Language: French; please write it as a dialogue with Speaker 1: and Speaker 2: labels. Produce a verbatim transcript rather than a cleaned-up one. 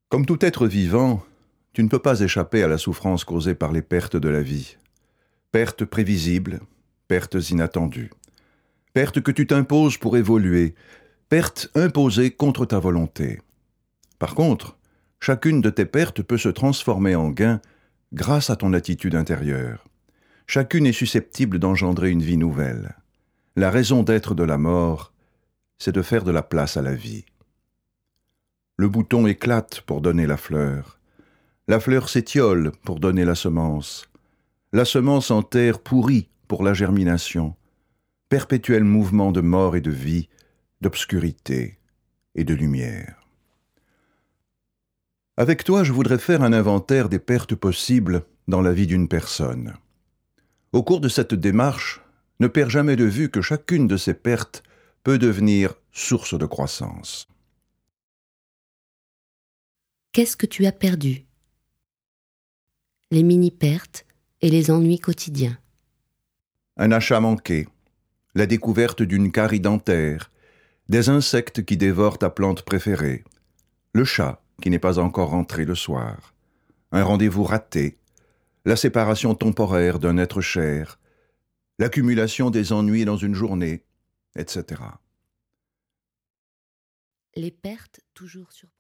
Speaker 1: Comme tout être vivant, tu ne peux pas échapper à la souffrance causée par les pertes de la vie. Pertes prévisibles, pertes inattendues. Pertes que tu t'imposes pour évoluer, pertes imposées contre ta volonté. Par contre, chacune de tes pertes peut se transformer en gain grâce à ton attitude intérieure. Chacune est susceptible d'engendrer une vie nouvelle. La raison d'être de la mort, c'est de faire de la place à la vie. Le bouton éclate pour donner la fleur. La fleur s'étiole pour donner la semence. La semence en terre pourrit pour la germination. Perpétuel mouvement de mort et de vie, d'obscurité et de lumière. Avec toi, je voudrais faire un inventaire des pertes possibles dans la vie d'une personne. Au cours de cette démarche, ne perds jamais de vue que chacune de ces pertes peut devenir source de croissance.
Speaker 2: Qu'est-ce que tu as perdu? Les mini-pertes et les ennuis quotidiens.
Speaker 1: Un achat manqué, la découverte d'une carie dentaire, des insectes qui dévorent ta plante préférée, le chat qui n'est pas encore rentré le soir, un rendez-vous raté, la séparation temporaire d'un être cher, l'accumulation des ennuis dans une journée, et cetera.
Speaker 2: Les pertes toujours surprises.